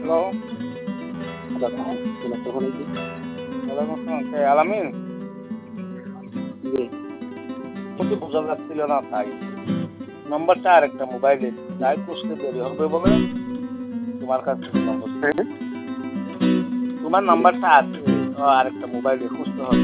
Hello, ওয়ালাইকুম আসসালাম। কে আলামিন? কিছু বোঝা যাচ্ছিল না তাই। নম্বরটা আরেকটা মোবাইলে তাই খুঁজতে দেরি হবে বলে তোমার কাছ থেকে নম্বর তোমার নাম্বারটা আছে আরেকটা মোবাইলে খুঁজতে হবে।